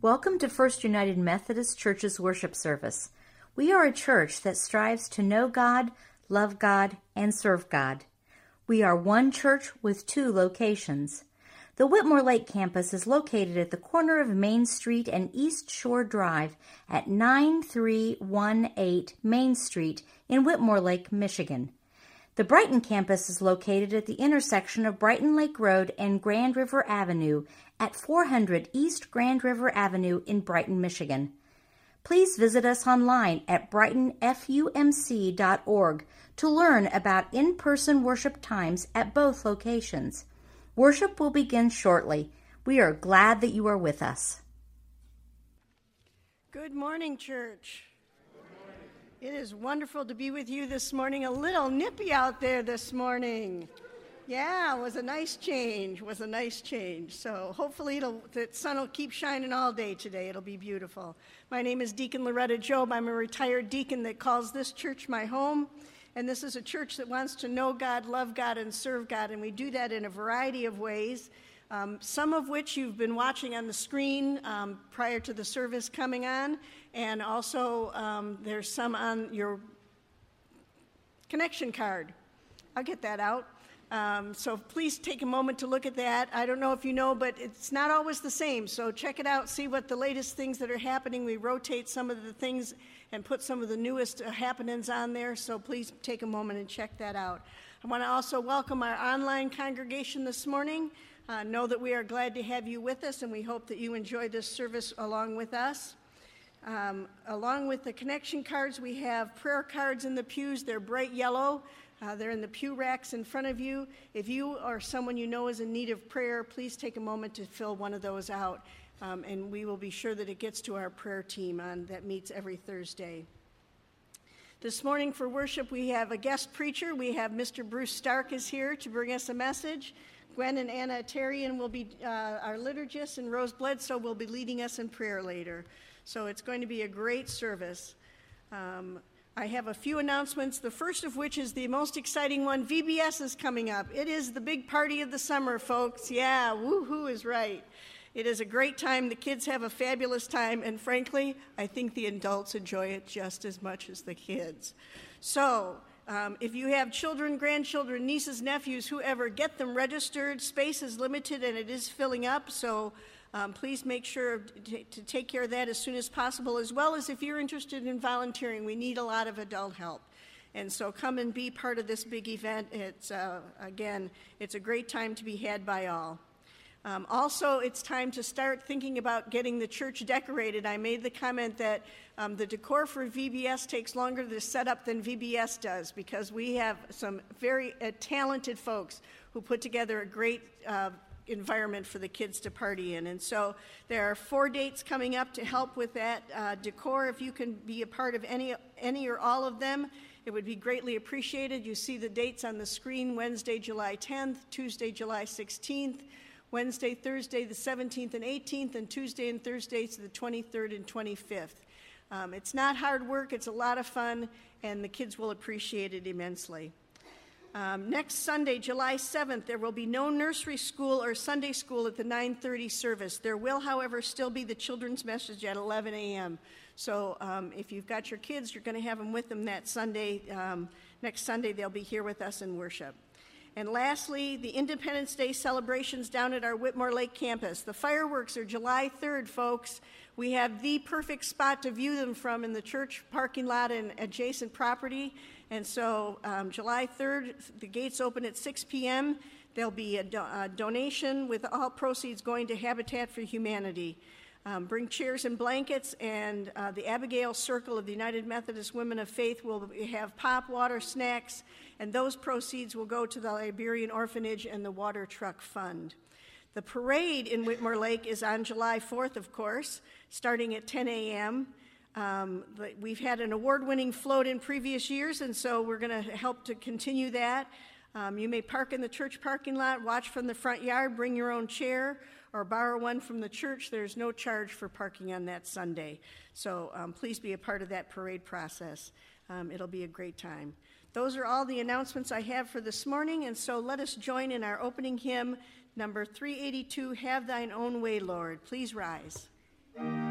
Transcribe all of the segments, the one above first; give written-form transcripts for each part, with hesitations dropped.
Welcome to First United Methodist Church's worship service. We are a church that strives to know God, love God, and serve God. We are one church with two locations. The Whitmore Lake campus is located at the corner of Main Street and East Shore Drive at 9318 Main Street in Whitmore Lake, Michigan. The Brighton campus is located at the intersection of Brighton Lake Road and Grand River Avenue at 400 East Grand River Avenue in Brighton, Michigan. Please visit us online at brightonfumc.org to learn about in-person worship times at both locations. Worship will begin shortly. We are glad that you are with us. Good morning, church. It is wonderful to be with you this morning. A little nippy out there this morning. Yeah, it was a nice change. So hopefully the sun will keep shining all day today. It'll be beautiful. My name is Deacon Loretta Job. I'm a retired deacon that calls this church my home. And this is a church that wants to know God, love God, and serve God. And we do that in a variety of ways, some of which you've been watching on the screen prior to the service coming on. And also there's some on your connection card. I'll get that out. So please take a moment to look at that. I don't know if you know, but it's not always the same. So check it out, see what the latest things that are happening. We rotate some of the things and put some of the newest happenings on there. So please take a moment and check that out. I want to also welcome our online congregation this morning. Know that we are glad to have you with us, and we hope that you enjoy this service along with us. Along with the connection cards, we have prayer cards in the pews. They're bright yellow. They're in the pew racks in front of you. If you or someone you know is in need of prayer, please take a moment to fill one of those out, and we will be sure that it gets to our prayer team that meets every Thursday. This morning for worship, we have a guest preacher. We have Mr. Bruce Stark is here to bring us a message. Gwen and Anna Tarian will be our liturgists, and Rose Bledsoe will be leading us in prayer later. So it's going to be a great service. I have a few announcements, the first of which is the most exciting one. VBS is coming up. It is the big party of the summer, folks. Yeah, woohoo is right. It is a great time. The kids have a fabulous time, and frankly, I think the adults enjoy it just as much as the kids. So if you have children, grandchildren, nieces, nephews, whoever, get them registered. Space is limited, and it is filling up, so please make sure to take care of that as soon as possible, as well as if you're interested in volunteering. We need a lot of adult help. And so come and be part of this big event. It's, again, it's a great time to be had by all. Also, it's time to start thinking about getting the church decorated. I made the comment that the decor for VBS takes longer to set up than VBS does, because we have some very talented folks who put together a great environment for the kids to party in. And so there are 4 dates coming up to help with that decor. If you can be a part of any or all of them, it would be greatly appreciated. You see the dates on the screen: Wednesday, July 10th, Tuesday, July 16th, Wednesday, Thursday, the 17th and 18th, and Tuesday and Thursdays, the 23rd and 25th. It's not hard work. It's a lot of fun, and the kids will appreciate it immensely. Next Sunday, July 7th, there will be no nursery school or Sunday school at the 9:30 service. There will, however, still be the children's message at 11 a.m. So if you've got your kids, you're going to have them with them that Sunday. Next Sunday, they'll be here with us in worship. And lastly, the Independence Day celebrations down at our Whitmore Lake campus. The fireworks are July 3rd, folks. We have the perfect spot to view them from in the church parking lot and adjacent property. And so July 3rd, the gates open at 6 p.m. There'll be a donation with all proceeds going to Habitat for Humanity. Bring chairs and blankets, and the Abigail Circle of the United Methodist Women of Faith will have pop, water, snacks, and those proceeds will go to the Liberian Orphanage and the Water Truck Fund. The parade in Whitmore Lake is on July 4th, of course, starting at 10 a.m. We've had an award-winning float in previous years, and so we're going to help to continue that. You may park in the church parking lot, watch from the front yard, bring your own chair, or borrow one from the church. There's no charge for parking on that Sunday. So please be a part of that parade process. It'll be a great time. Those are all the announcements I have for this morning, and so let us join in our opening hymn, number 382, Have Thine Own Way, Lord. Please rise.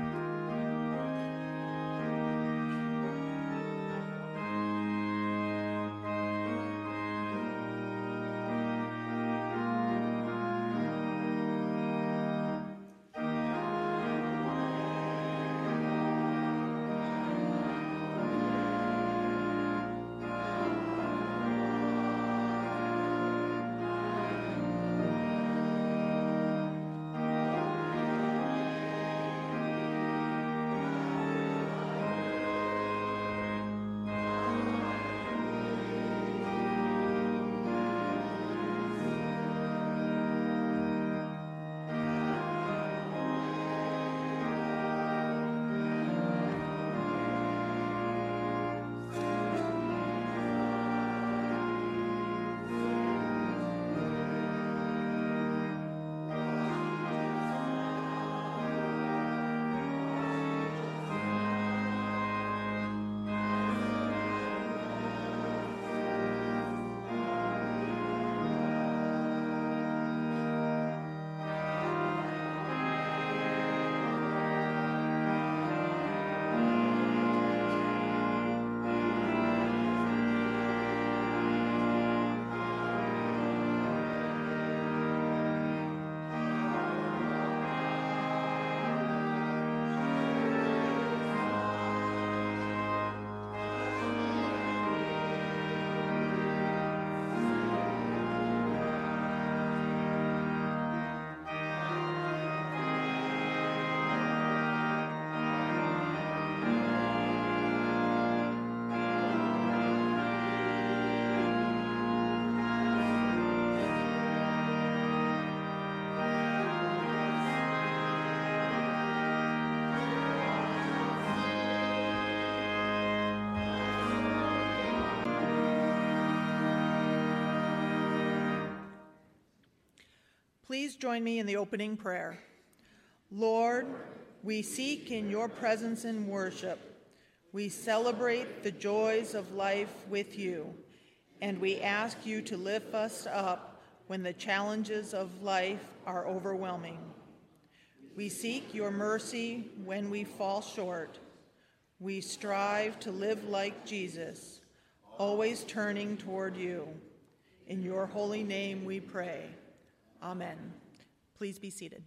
Please join me in the opening prayer. Lord, we seek in your presence in worship. We celebrate the joys of life with you, and we ask you to lift us up when the challenges of life are overwhelming. We seek your mercy when we fall short. We strive to live like Jesus, always turning toward you. In your holy name we pray. Amen. Please be seated.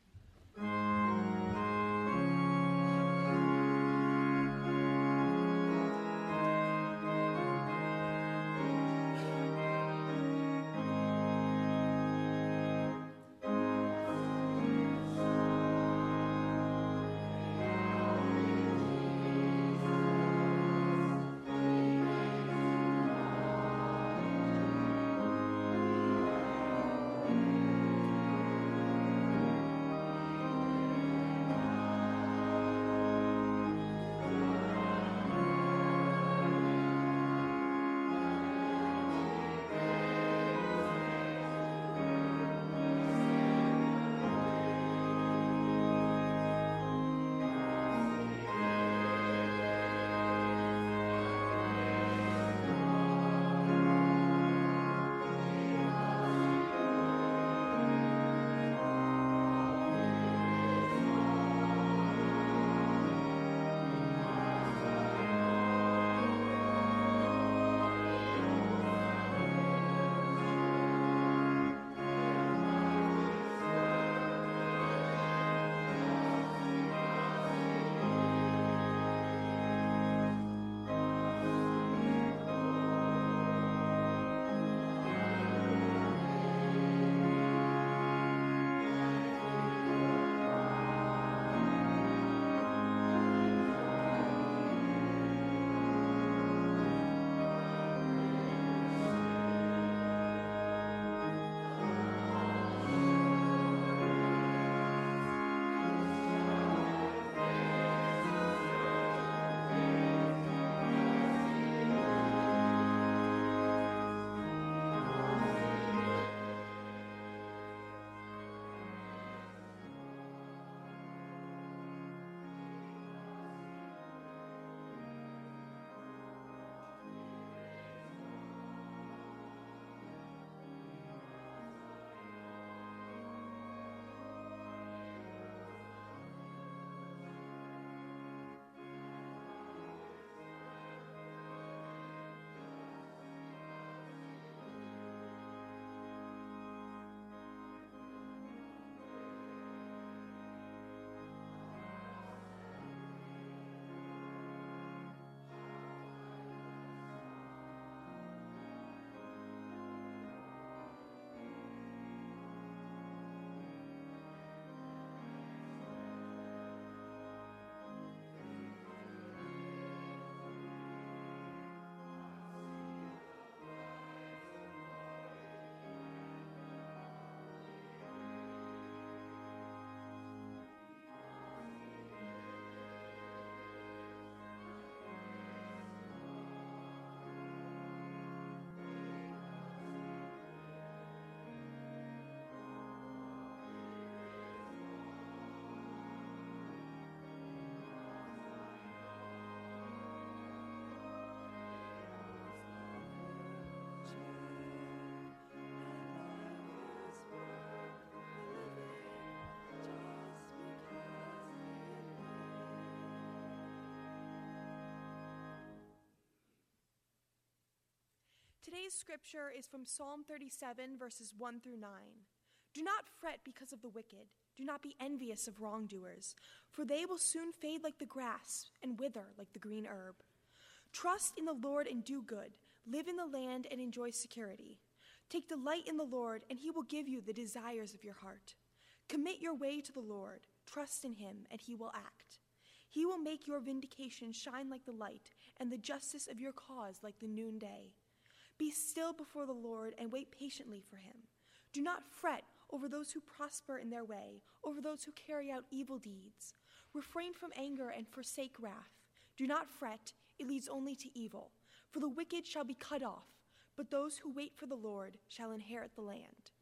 Today's scripture is from Psalm 37, verses 1 through 9. Do not fret because of the wicked. Do not be envious of wrongdoers, for they will soon fade like the grass and wither like the green herb. Trust in the Lord and do good. Live in the land and enjoy security. Take delight in the Lord, and he will give you the desires of your heart. Commit your way to the Lord. Trust in him, and he will act. He will make your vindication shine like the light, and the justice of your cause like the noonday. Be still before the Lord and wait patiently for him. Do not fret over those who prosper in their way, over those who carry out evil deeds. Refrain from anger and forsake wrath. Do not fret, it leads only to evil. For the wicked shall be cut off, but those who wait for the Lord shall inherit the land.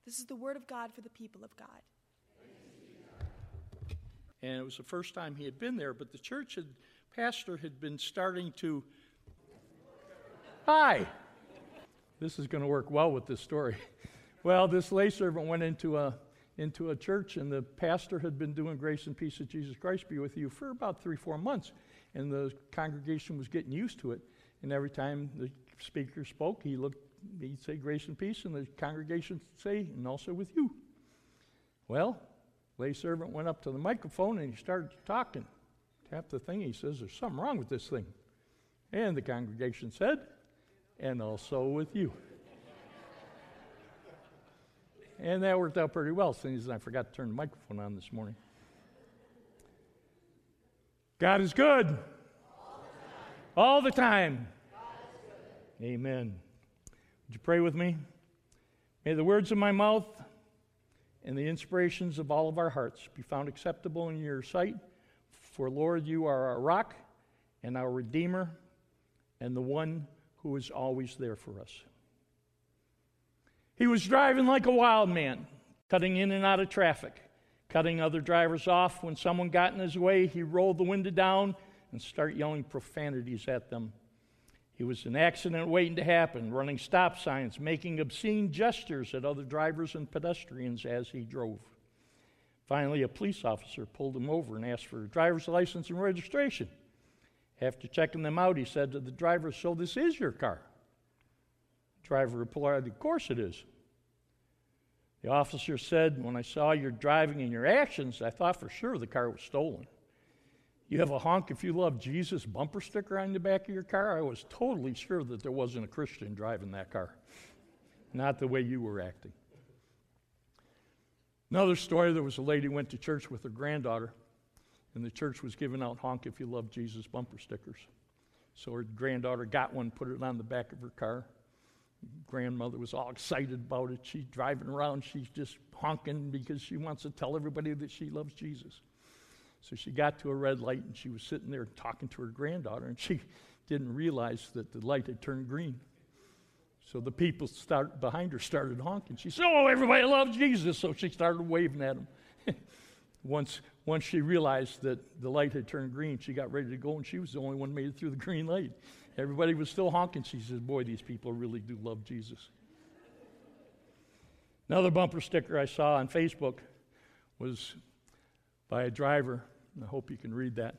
This is the word of God for the people of God. And it was the first time he had been there, but the pastor had been starting to, hi, this is going to work well with this story. Well, this lay servant went into a church, and the pastor had been doing Grace and Peace of Jesus Christ be with you for about 3-4 months, and the congregation was getting used to it. And every time the speaker spoke, he'd say Grace and Peace, and the congregation would say, and also with you. Well, lay servant went up to the microphone and he started talking. Tapped the thing. He says, "There's something wrong with this thing." And the congregation said, "And also with you." And that worked out pretty well, since I forgot to turn the microphone on this morning. God is good. All the time. Amen. Would you pray with me? May the words of my mouth and the inspirations of all of our hearts be found acceptable in your sight. For, Lord, you are our rock and our Redeemer and the one who is always there for us. He was driving like a wild man, cutting in and out of traffic, cutting other drivers off. When someone got in his way, he rolled the window down and started yelling profanities at them. He was an accident waiting to happen, running stop signs, making obscene gestures at other drivers and pedestrians as he drove. Finally, a police officer pulled him over and asked for a driver's license and registration. After checking them out, he said to the driver, "So this is your car?" The driver replied, "Of course it is." The officer said, "When I saw your driving and your actions, I thought for sure the car was stolen. You have a honk if you love Jesus bumper sticker on the back of your car. I was totally sure that there wasn't a Christian driving that car. Not the way you were acting." Another story, there was a lady who went to church with her granddaughter, and the church was giving out honk if you love Jesus bumper stickers. So her granddaughter got one, put it on the back of her car. Grandmother was all excited about it. She's driving around, she's just honking because she wants to tell everybody that she loves Jesus. So she got to a red light, and she was sitting there talking to her granddaughter, and she didn't realize that the light had turned green. So the people behind her started honking. She said, "Oh, everybody loves Jesus." So she started waving at them. Once she realized that the light had turned green, she got ready to go, and she was the only one who made it through the green light. Everybody was still honking. She says, "Boy, these people really do love Jesus." Another bumper sticker I saw on Facebook was by a driver. I hope you can read that.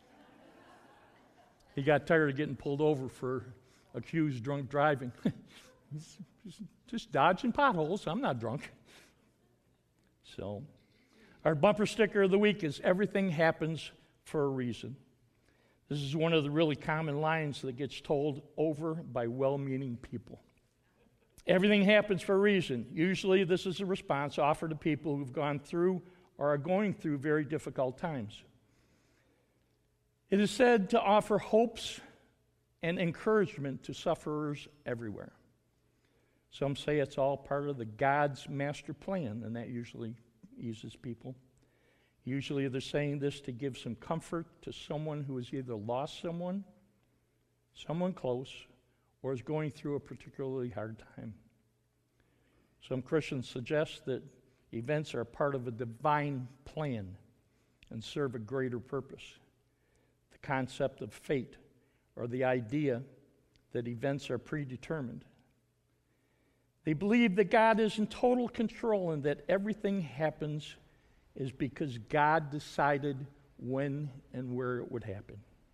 He got tired of getting pulled over for accused drunk driving. Just dodging potholes. I'm not drunk. So, our bumper sticker of the week is "Everything happens for a reason." This is one of the really common lines that gets told over by well-meaning people. Everything happens for a reason. Usually this is a response offered to people who've gone through or are going through very difficult times. It is said to offer hopes and encouragement to sufferers everywhere. Some say it's all part of the God's master plan, and that usually eases people. Usually they're saying this to give some comfort to someone who has either lost someone close, or is going through a particularly hard time. Some Christians suggest that events are part of a divine plan and serve a greater purpose. The concept of fate, or the idea that events are predetermined. They believe that God is in total control and that everything happens is because God decided when and where it would happen.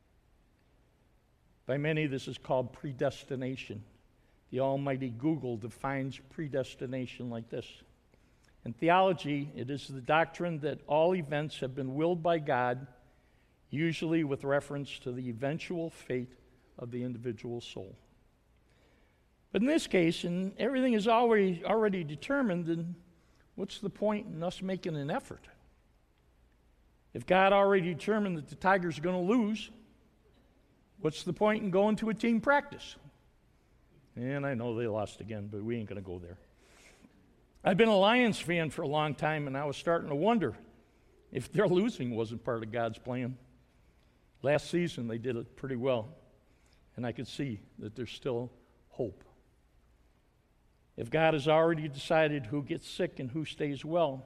By many, this is called predestination. The almighty Google defines predestination like this. In theology, it is the doctrine that all events have been willed by God, usually with reference to the eventual fate of the individual soul. But in this case, and everything is already determined, then what's the point in us making an effort? If God already determined that the Tigers are going to lose, what's the point in going to a team practice? And I know they lost again, but we ain't going to go there. I've been a Lions fan for a long time, and I was starting to wonder if their losing wasn't part of God's plan. Last season, they did it pretty well, and I could see that there's still hope. If God has already decided who gets sick and who stays well,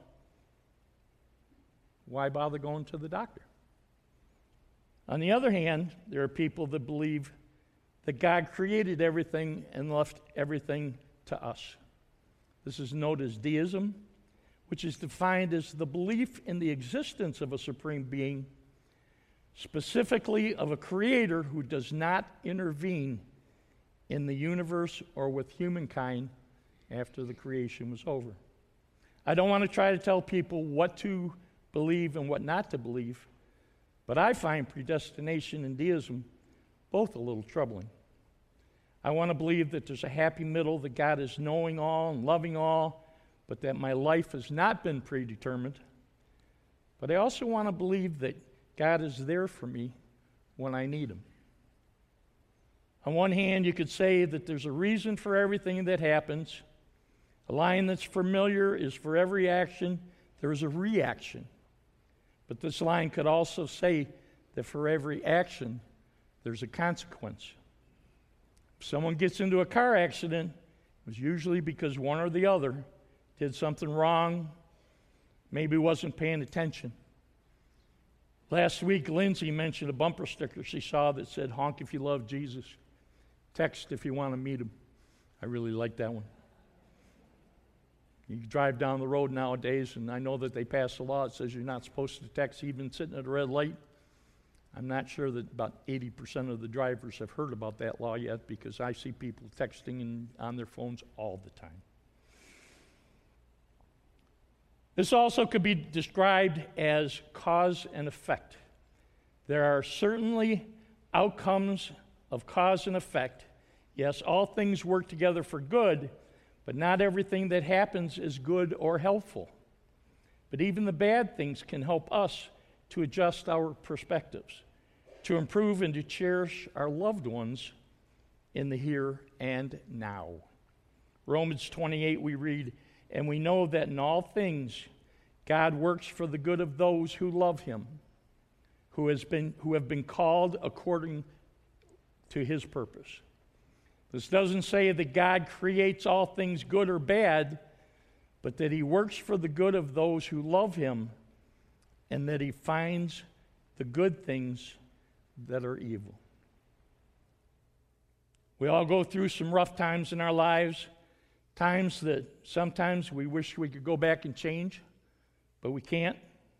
why bother going to the doctor? On the other hand, there are people that believe that God created everything and left everything to us. This is known as deism, which is defined as the belief in the existence of a supreme being, specifically of a creator who does not intervene in the universe or with humankind after the creation was over. I don't want to try to tell people what to believe and what not to believe, but I find predestination and deism both a little troubling. I want to believe that there's a happy middle, that God is knowing all and loving all, but that my life has not been predetermined. But I also want to believe that God is there for me when I need Him. On one hand, you could say that there's a reason for everything that happens. A line that's familiar is, for every action, there is a reaction. But this line could also say that for every action, there's a consequence. If someone gets into a car accident, it was usually because one or the other did something wrong, maybe wasn't paying attention. Last week, Lindsay mentioned a bumper sticker she saw that said, "Honk if you love Jesus. Text if you want to meet Him." I really like that one. You drive down the road nowadays, and I know that they passed a law that says you're not supposed to text even sitting at a red light. I'm not sure that about 80% of the drivers have heard about that law yet, because I see people texting on their phones all the time. This also could be described as cause and effect. There are certainly outcomes of cause and effect. Yes, all things work together for good, but not everything that happens is good or helpful. But even the bad things can help us to adjust our perspectives, to improve and to cherish our loved ones in the here and now. Romans 28, we read, "And we know that in all things God works for the good of those who love Him, who have been called according to His purpose." This doesn't say that God creates all things good or bad, but that He works for the good of those who love Him, and that He finds the good things that are evil. We all go through some rough times in our lives, times that sometimes we wish we could go back and change, but we can't.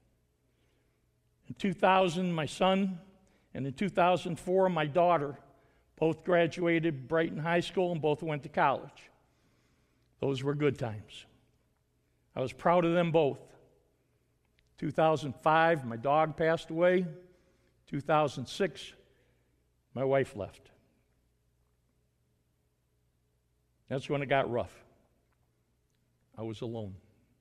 In 2000, my son, and in 2004, my daughter, both graduated Brighton High School and both went to college. Those were good times. I was proud of them both. 2005, my dog passed away. 2006, my wife left. That's when it got rough. I was alone.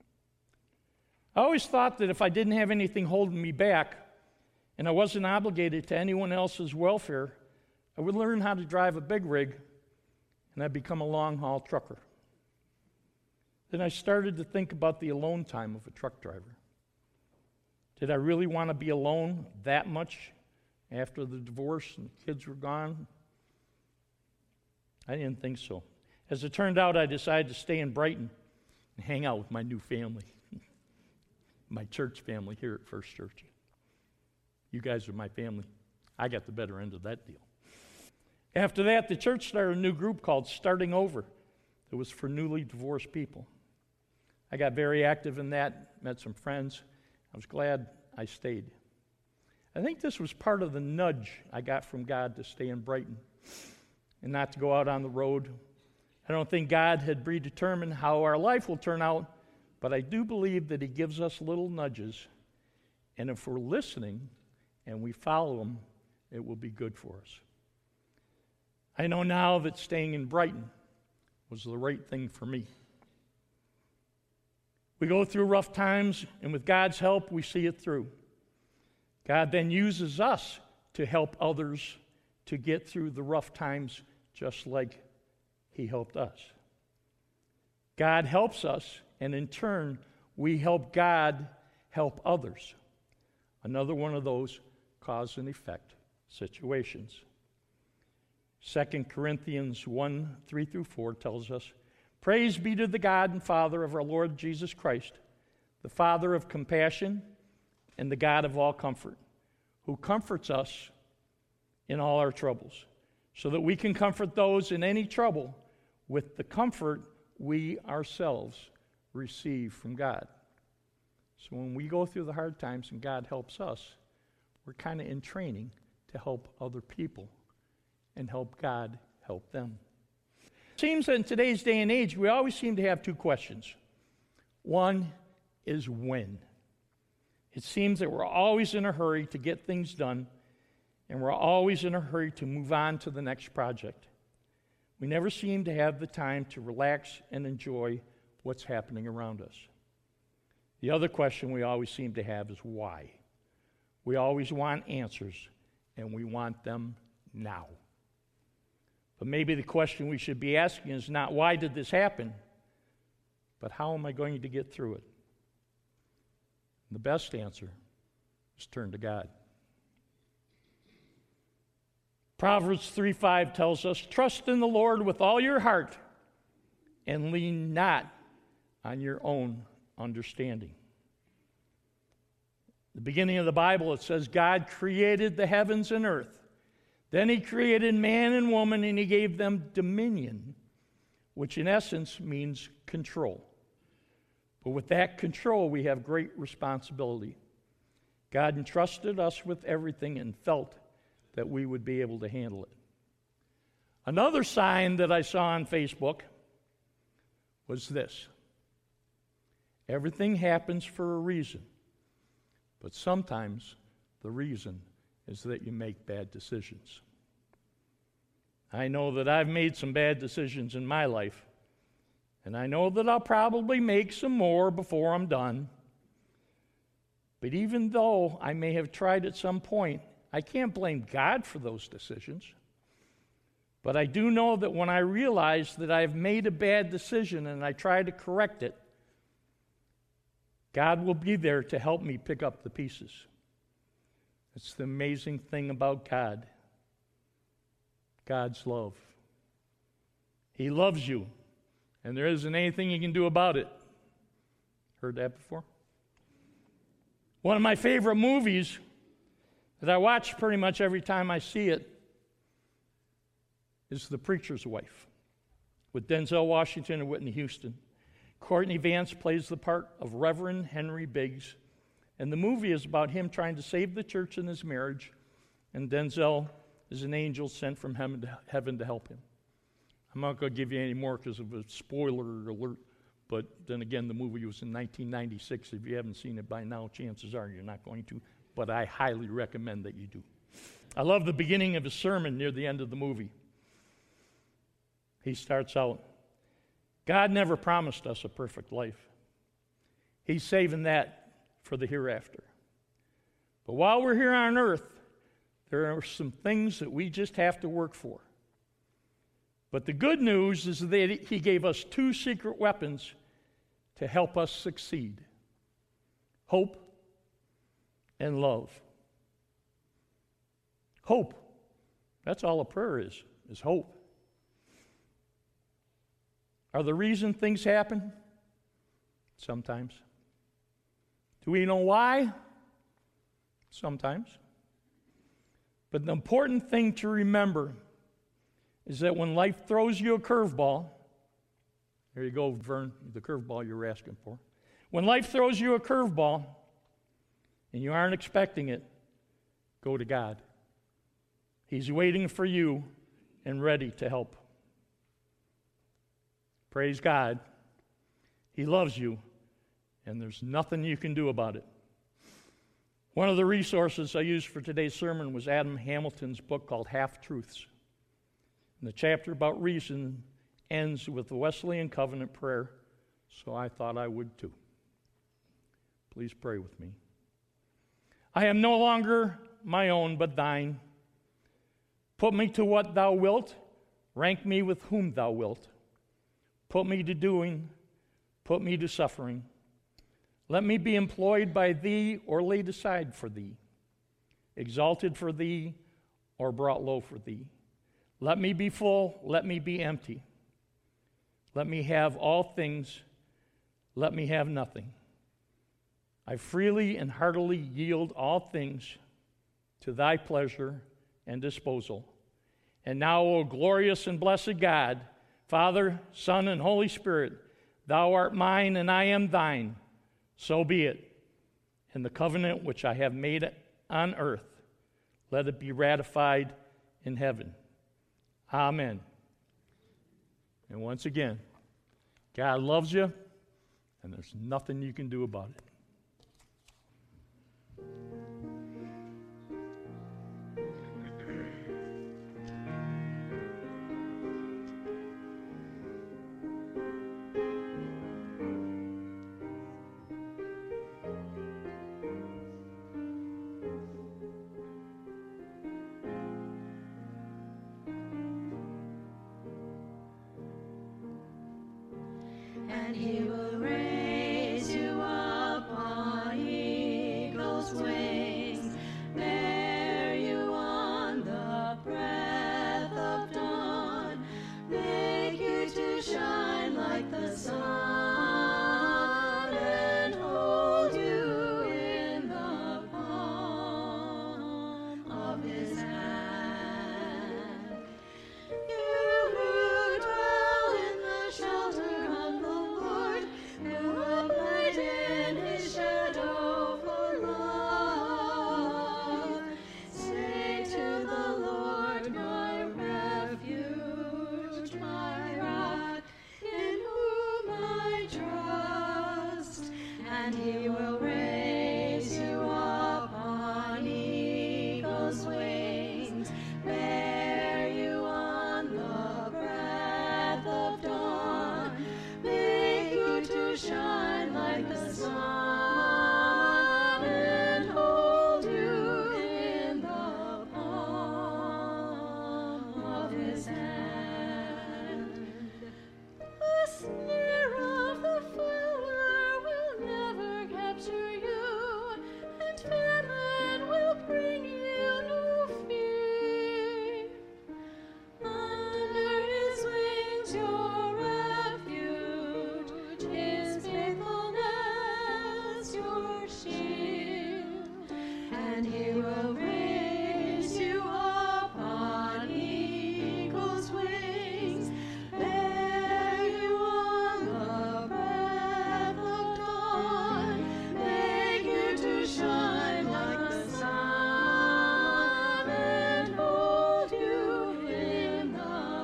I always thought that if I didn't have anything holding me back and I wasn't obligated to anyone else's welfare, I would learn how to drive a big rig, and I'd become a long-haul trucker. Then I started to think about the alone time of a truck driver. Did I really want to be alone that much after the divorce and the kids were gone? I didn't think so. As it turned out, I decided to stay in Brighton and hang out with my new family, my church family here at First Church. You guys are my family. I got the better end of that deal. After that, the church started a new group called Starting Over. It was for newly divorced people. I got very active in that, met some friends. I was glad I stayed. I think this was part of the nudge I got from God to stay in Brighton and not to go out on the road. I don't think God had predetermined how our life will turn out, but I do believe that He gives us little nudges, and if we're listening and we follow them, it will be good for us. I know now that staying in Brighton was the right thing for me. We go through rough times, and with God's help, we see it through. God then uses us to help others to get through the rough times just like He helped us. God helps us, and in turn, we help God help others. Another one of those cause and effect situations. 2 Corinthians 1:3-4 tells us, Praise be to the God and Father of our Lord Jesus Christ, the Father of compassion and the God of all comfort, who comforts us in all our troubles, so that we can comfort those in any trouble with the comfort we ourselves receive from God. So when we go through the hard times and God helps us, we're kind of in training to help other people and help God help them. It seems that in today's day and age, we always seem to have two questions. One is when. It seems that we're always in a hurry to get things done, and we're always in a hurry to move on to the next project. We never seem to have the time to relax and enjoy what's happening around us. The other question we always seem to have is why. We always want answers, and we want them now. But maybe the question we should be asking is not why did this happen, but how am I going to get through it? And the best answer is turn to God. Proverbs 3:5 tells us, trust in the Lord with all your heart and lean not on your own understanding. At the beginning of the Bible, it says God created the heavens and earth. Then he created man and woman, and he gave them dominion, which in essence means control. But with that control, we have great responsibility. God entrusted us with everything and felt that we would be able to handle it. Another sign that I saw on Facebook was this. Everything happens for a reason, but sometimes the reason is that you make bad decisions. I know that I've made some bad decisions in my life, and I know that I'll probably make some more before I'm done. But even though I may have tried at some point, I can't blame God for those decisions. But I do know that when I realize that I've made a bad decision and I try to correct it, God will be there to help me pick up the pieces. It's the amazing thing about God. God's love. He loves you, and there isn't anything you can do about it. Heard that before? One of my favorite movies that I watch pretty much every time I see it is The Preacher's Wife, with Denzel Washington and Whitney Houston. Courtney Vance plays the part of Reverend Henry Biggs, and the movie is about him trying to save the church in his marriage, and Denzel is an angel sent from heaven to help him. I'm not going to give you any more because of a spoiler alert, but then again, the movie was in 1996. If you haven't seen it by now, chances are you're not going to, but I highly recommend that you do. I love the beginning of his sermon near the end of the movie. He starts out, God never promised us a perfect life. He's saving that for the hereafter. But while we're here on earth, there are some things that we just have to work for. But the good news is that he gave us two secret weapons to help us succeed: hope and love. Hope. That's all a prayer is hope. Are the reason things happen? Sometimes. Do we know why? Sometimes. But the important thing to remember is that when life throws you a curveball, there you go, Vern, the curveball you were asking for. When life throws you a curveball and you aren't expecting it, go to God. He's waiting for you and ready to help. Praise God. He loves you, and there's nothing you can do about it. One of the resources I used for today's sermon was Adam Hamilton's book called Half-Truths. And the chapter about reason ends with the Wesleyan covenant prayer, so I thought I would too. Please pray with me. I am no longer my own, but thine. Put me to what thou wilt, rank me with whom thou wilt. Put me to doing, put me to suffering. Let me be employed by thee or laid aside for thee, exalted for thee or brought low for thee. Let me be full, let me be empty. Let me have all things. Let me have nothing. I freely and heartily yield all things to thy pleasure and disposal. And now, O glorious and blessed God, Father, Son, and Holy Spirit, thou art mine and I am thine. So be it. And the covenant which I have made on earth, let it be ratified in heaven. Amen. And once again, God loves you, and there's nothing you can do about it. And he will raise you up on eagle's wings, bear you on the breath of dawn, make you to shine like the sun, and hold you in the palm of his hand. You who dwell in the shelter of the Lord, who abide in his shadow for love, say to the Lord, my refuge, my rock, in whom I trust, and he will raise you up on eagle's wings, bear you on the breath of dawn, make you to shine like the sun, and hold you in the palm of his hand. The snare of the fowler will never capture you, and famine will bring you no fear. Under his wings your refuge, his faithfulness your shield, and he will raise you up on eagle's wings, bear you on the breath of dawn, make you to shine like the sun, and hold you in the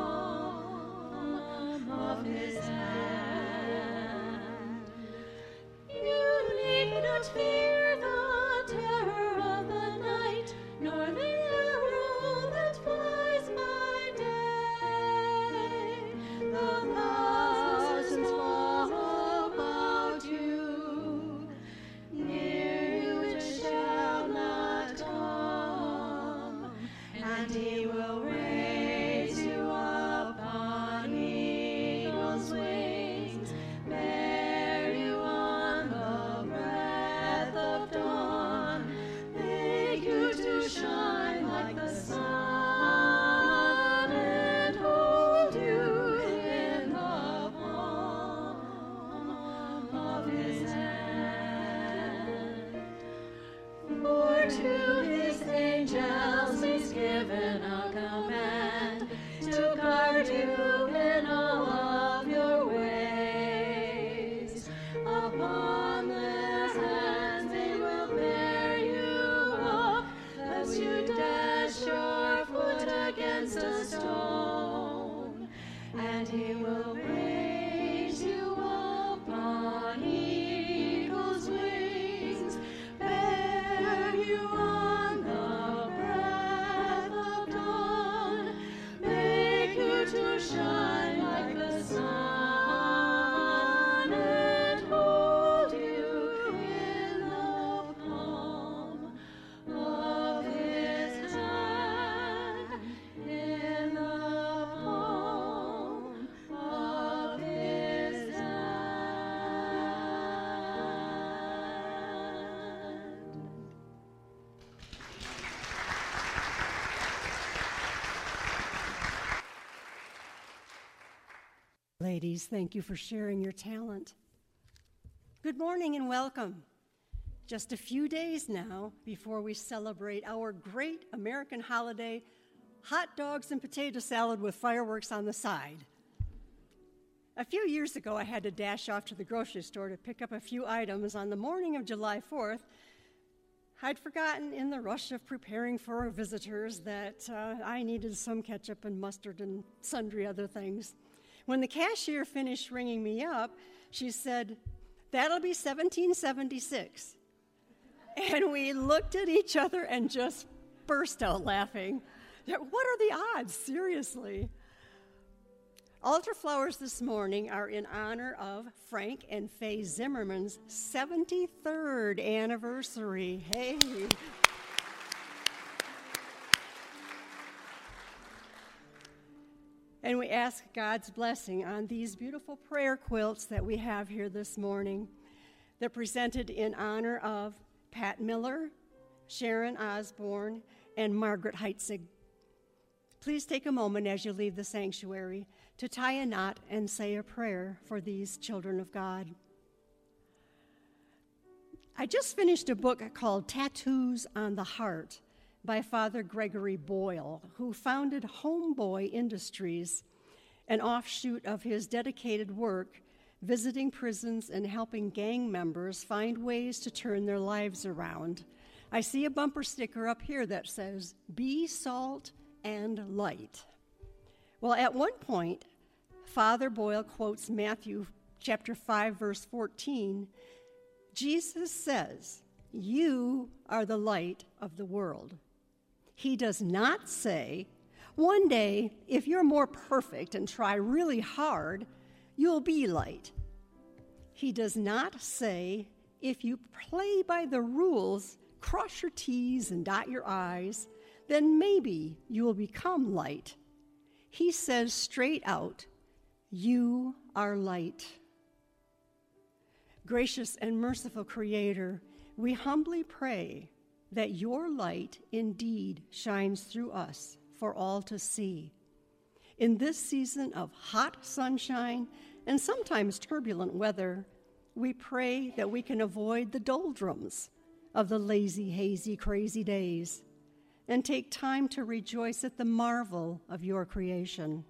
palm of his hand. You need not fear the terror of the night, nor the arrow that flies by day. The thousands fall about you, near you it shall not come, and he will raise you up on eagle's wings, bear you on the breath of dawn, make you to shine like the sun, and hold you in the palm of his hand. For to his angels he's given a command to guard you in all of your ways. Upon their hands they will bear you up, lest you dash your foot against a stone. And he will raise you up on eagle's wings, bear you on the breath of dawn, make you to shine like the sun, and hold you in the palm of his hand, in the palm of Ladies, thank you for sharing your talent. Good morning and welcome. Just a few days now before we celebrate our great American holiday, hot dogs and potato salad with fireworks on the side. A few years ago, I had to dash off to the grocery store to pick up a few items on the morning of July 4th. I'd forgotten in the rush of preparing for our visitors that I needed some ketchup and mustard and sundry other things. When the cashier finished ringing me up, she said, "That'll be $17.76. And we looked at each other and just burst out laughing. What are the odds, seriously? Altar flowers this morning are in honor of Frank and Faye Zimmerman's 73rd anniversary. Hey. And we ask God's blessing on these beautiful prayer quilts that we have here this morning. They're presented in honor of Pat Miller, Sharon Osborne, and Margaret Heitzig. Please take a moment as you leave the sanctuary to tie a knot and say a prayer for these children of God. I just finished a book called Tattoos on the Heart by Father Gregory Boyle, who founded Homeboy Industries, an offshoot of his dedicated work visiting prisons and helping gang members find ways to turn their lives around. I see a bumper sticker up here that says, "Be salt and light." Well, at one point, Father Boyle quotes Matthew chapter 5, verse 14. Jesus says, "You are the light of the world." He does not say, one day, if you're more perfect and try really hard, you'll be light. He does not say, if you play by the rules, cross your T's and dot your I's, then maybe you will become light. He says straight out, you are light. Gracious and merciful Creator, we humbly pray that your light indeed shines through us for all to see. In this season of hot sunshine and sometimes turbulent weather, we pray that we can avoid the doldrums of the lazy, hazy, crazy days and take time to rejoice at the marvel of your creation.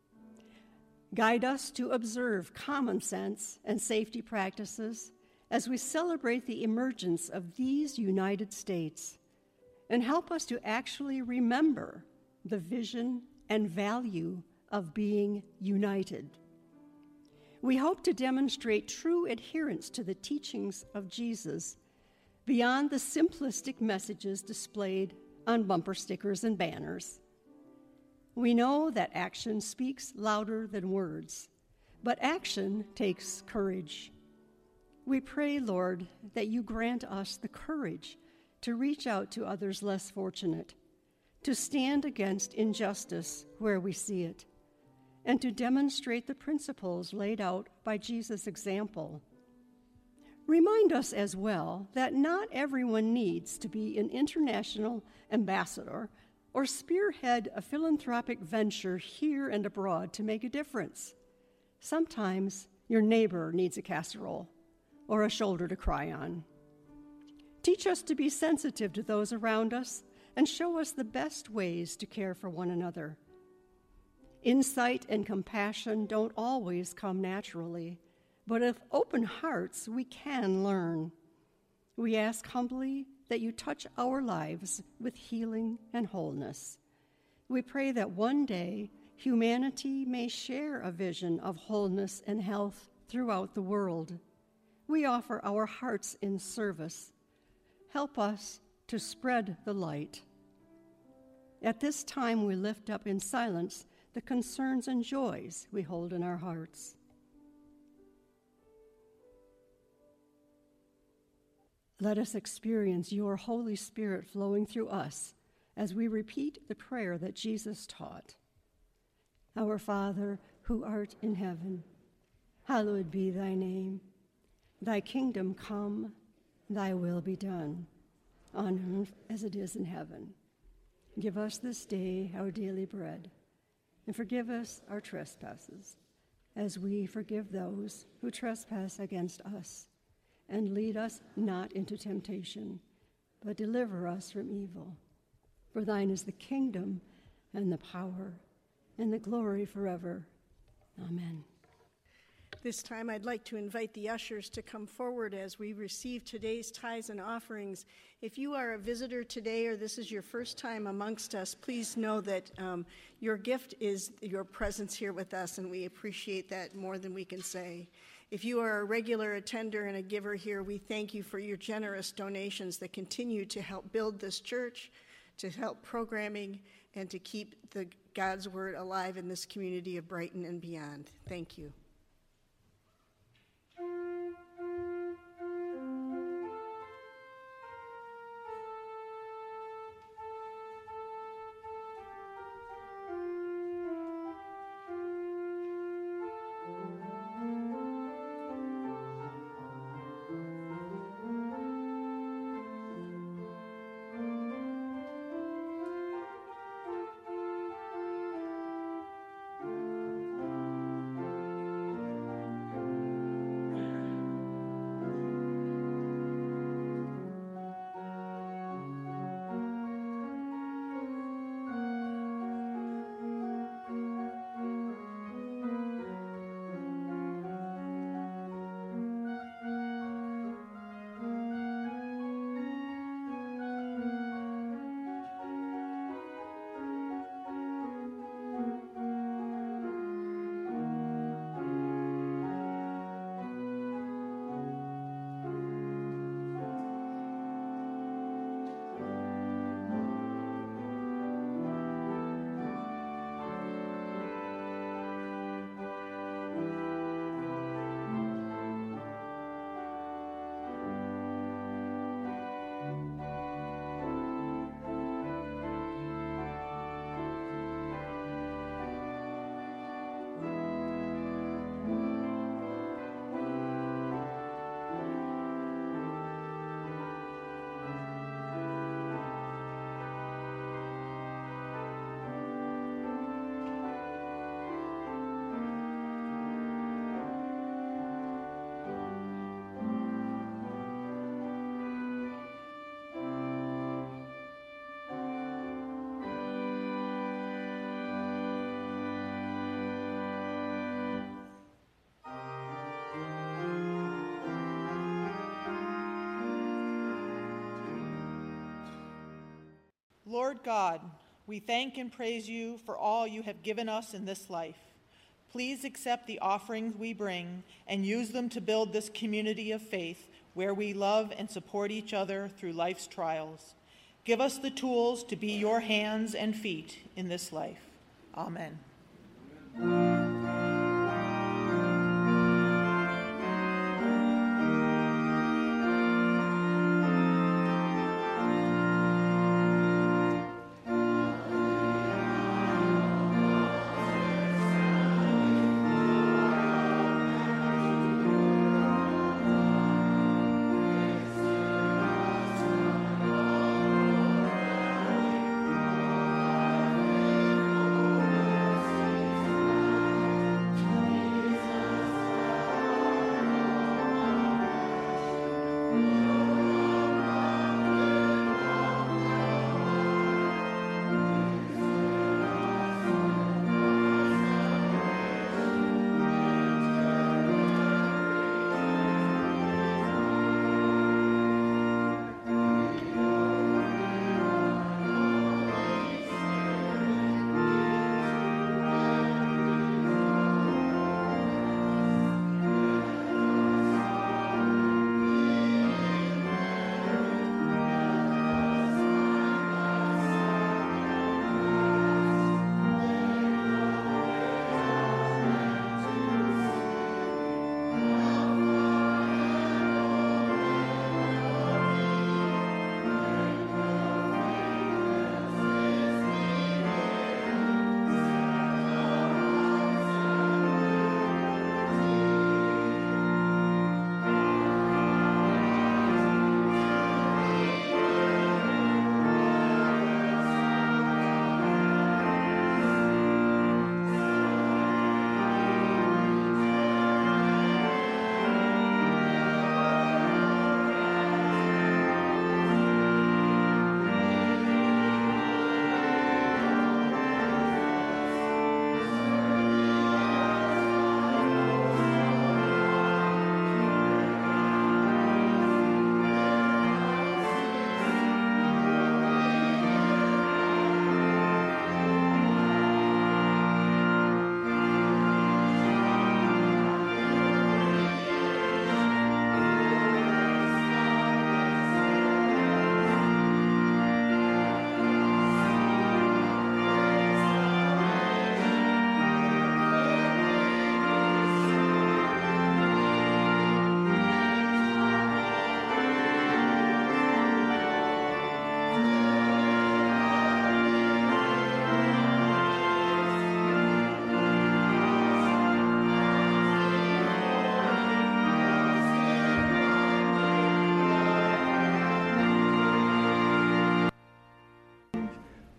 Guide us to observe common sense and safety practices as we celebrate the emergence of these United States, and help us to actually remember the vision and value of being united. We hope to demonstrate true adherence to the teachings of Jesus beyond the simplistic messages displayed on bumper stickers and banners. We know that action speaks louder than words, but action takes courage. We pray, Lord, that you grant us the courage to reach out to others less fortunate, to stand against injustice where we see it, and to demonstrate the principles laid out by Jesus' example. Remind us as well that not everyone needs to be an international ambassador or spearhead a philanthropic venture here and abroad to make a difference. Sometimes your neighbor needs a casserole or a shoulder to cry on. Teach us to be sensitive to those around us and show us the best ways to care for one another. Insight and compassion don't always come naturally, but with open hearts, we can learn. We ask humbly that you touch our lives with healing and wholeness. We pray that one day humanity may share a vision of wholeness and health throughout the world. We offer our hearts in service. Help us to spread the light. At this time, we lift up in silence the concerns and joys we hold in our hearts. Let us experience your Holy Spirit flowing through us as we repeat the prayer that Jesus taught. Our Father, who art in heaven, hallowed be thy name. Thy kingdom come, thy will be done, on earth as it is in heaven. Give us this day our daily bread, and forgive us our trespasses, as we forgive those who trespass against us. And lead us not into temptation, but deliver us from evil. For thine is the kingdom and the power and the glory forever. Amen. This time I'd like to invite the ushers to come forward as we receive today's tithes and offerings. If you are a visitor today or this is your first time amongst us, please know that your gift is your presence here with us, and we appreciate that more than we can say. If you are a regular attender and a giver here, we thank you for your generous donations that continue to help build this church, to help programming, and to keep God's word alive in this community of Brighton and beyond. Thank you. Lord God, we thank and praise you for all you have given us in this life. Please accept the offerings we bring and use them to build this community of faith where we love and support each other through life's trials. Give us the tools to be your hands and feet in this life. Amen.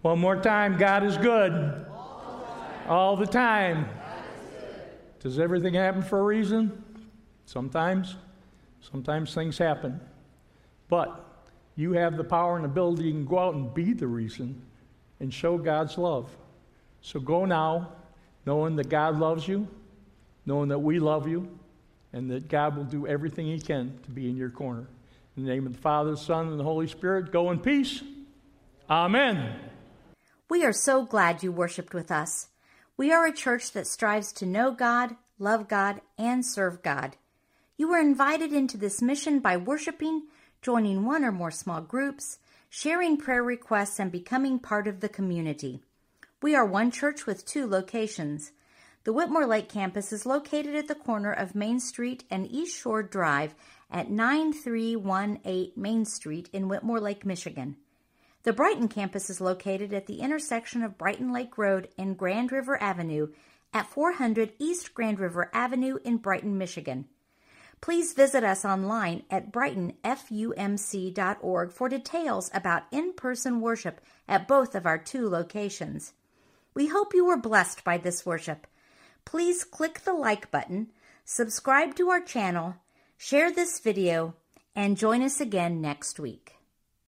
One more time, God is good. All the time. Does everything happen for a reason? Sometimes. Sometimes things happen. But you have the power and ability. You can go out and be the reason and show God's love. So go now, knowing that God loves you, knowing that we love you, and that God will do everything He can to be in your corner. In the name of the Father, the Son, and the Holy Spirit, go in peace. Amen. We are so glad you worshiped with us. We are a church that strives to know God, love God, and serve God. You were invited into this mission by worshiping, joining one or more small groups, sharing prayer requests, and becoming part of the community. We are one church with 2 locations. The Whitmore Lake campus is located at the corner of Main Street and East Shore Drive at 9318 Main Street in Whitmore Lake, Michigan. The Brighton campus is located at the intersection of Brighton Lake Road and Grand River Avenue at 400 East Grand River Avenue in Brighton, Michigan. Please visit us online at brightonfumc.org for details about in-person worship at both of our 2 locations. We hope you were blessed by this worship. Please click the like button, subscribe to our channel, share this video, and join us again next week.